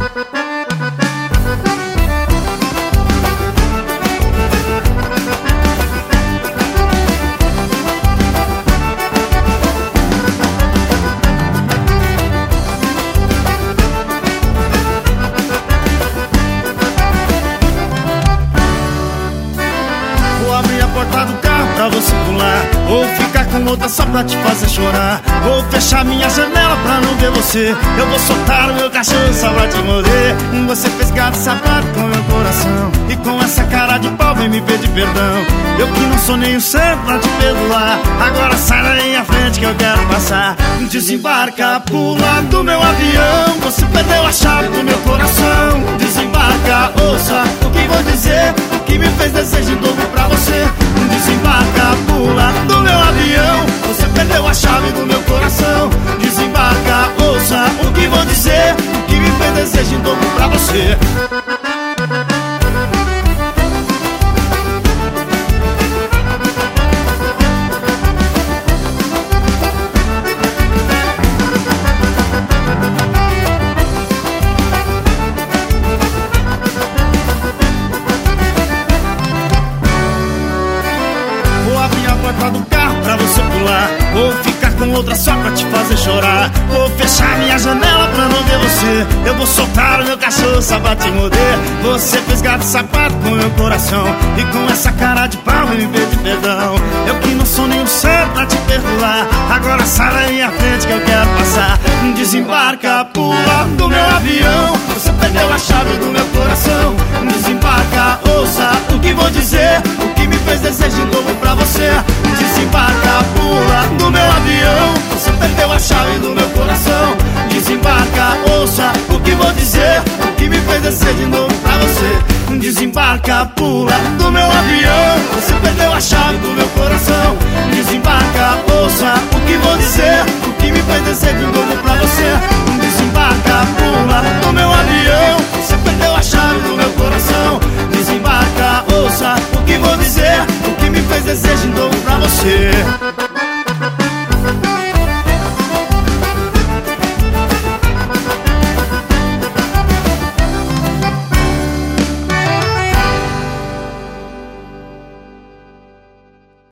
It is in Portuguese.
Abrir a porta do carro pra você pular, ou ficar com outra só pra te fazer chorar, ou fechar minha janela pra não ver você. Eu vou soltar o meu cachorro só pra te morder. Você fez gato sapato com meu coração, e com essa cara de pau vem me pedir perdão. Eu que não sou nem o santo pra te perdoar, agora sai da minha frente que eu quero passar. Desembarca, pula do meu avião, você perdeu a chave do meu coração. Desembarca, ouça o que vou dizer, o que me fez desejo em dobro pra você. Desembarca, pula do meu avião, você perdeu a chave do meu coração. Desembarca, ouça o que vou dizer, o que me fez desejo em dobro pra você. Do carro pra você pular, ou ficar com outra só pra te fazer chorar, ou fechar minha janela pra não ver você. Eu vou soltar o meu cachorro só pra te morder. Você fez gato sapato com meu coração, e com essa cara de pau me pedir perdão. Eu que não sou nem um santo pra te perdoar, agora sai da minha frente que eu quero passar. Desembarca, pula do meu avião, você perdeu a chave do meu coração. Desembarca, ouça o que vou dizer, o que me fez desejo novo pra você. Desembarca, pula do meu avião, você perdeu a chave do meu coração. Desembarca, ouça o que vou dizer, o que me fez descer de novo pra você. Desembarca, pula do meu avião, você perdeu a chave do meu coração. Desembarca, ouça o que vou dizer, o que me fez descer de novo pra você. Desembarca, pula do meu avião, você perdeu a chave do meu coração. Desembarca, ouça o que vou dizer, o que me fez desejo de novo pra você.